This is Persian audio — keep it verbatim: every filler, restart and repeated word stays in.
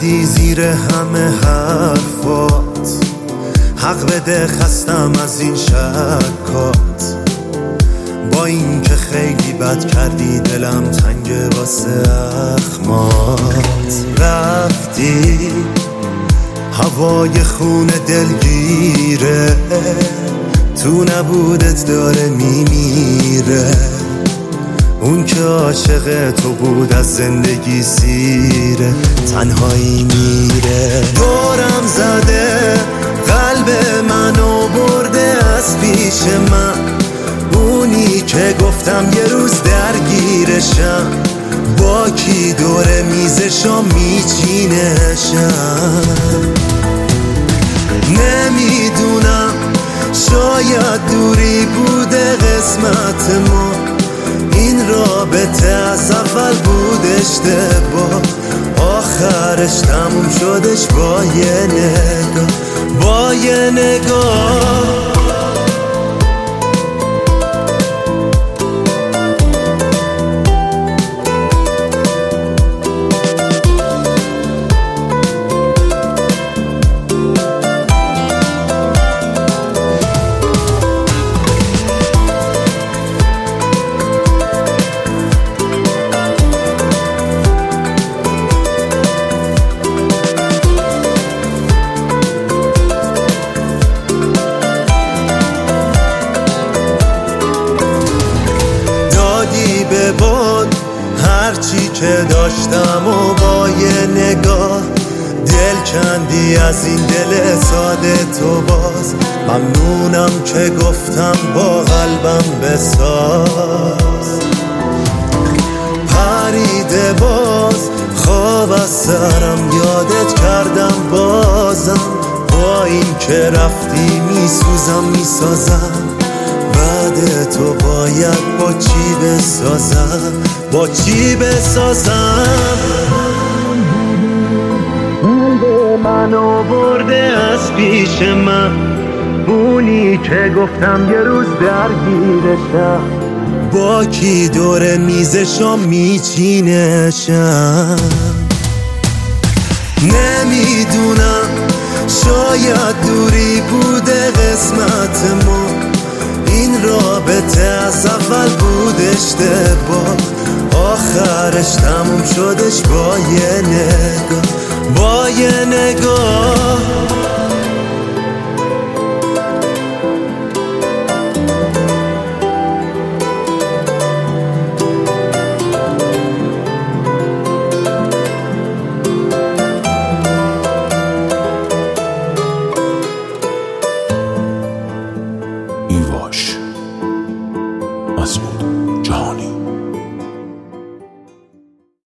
زدی زیر همه حرفات، حق بده خستم از این شکات. با این که خیلی بد کردی دلم تنگ واسه اخمات. رفتی هوای خون دلگیره، تو نبودت داره میمیره. اون که عاشق تو بود از زندگی سیره، تنهایی میره. دورم زده قلب منو برده از پیش من، اونی که گفتم یه روز درگیرشم. با کی دور میزشم میچینشم. نمیدونم شاید دوری بوده قسمت ما، این رابطه از اول بود اشتباه، آخرش تموم شدش با یه نگاه، با یه نگاه. به باد هرچی که داشتم و با یه نگاه دل کندی از این دل ساده تو. باز ممنونم که گفتم با قلبم بساز. پریده باز خواب از سرم یادت کردم بازم، با این که رفتی میسوزم میسازم. بعد تو باید با چی بسازم، با چی بسازم. قلب منو برده از پیش من، اونی که گفتم یه روز درگیرشم. با کی دور میزشم میچینشم. نمیدونم شاید دوری بوده قسمت ما، این رابطه از اول بود اشتباه، آخرش تموم شدش با یه نگاه، با یه نگاه.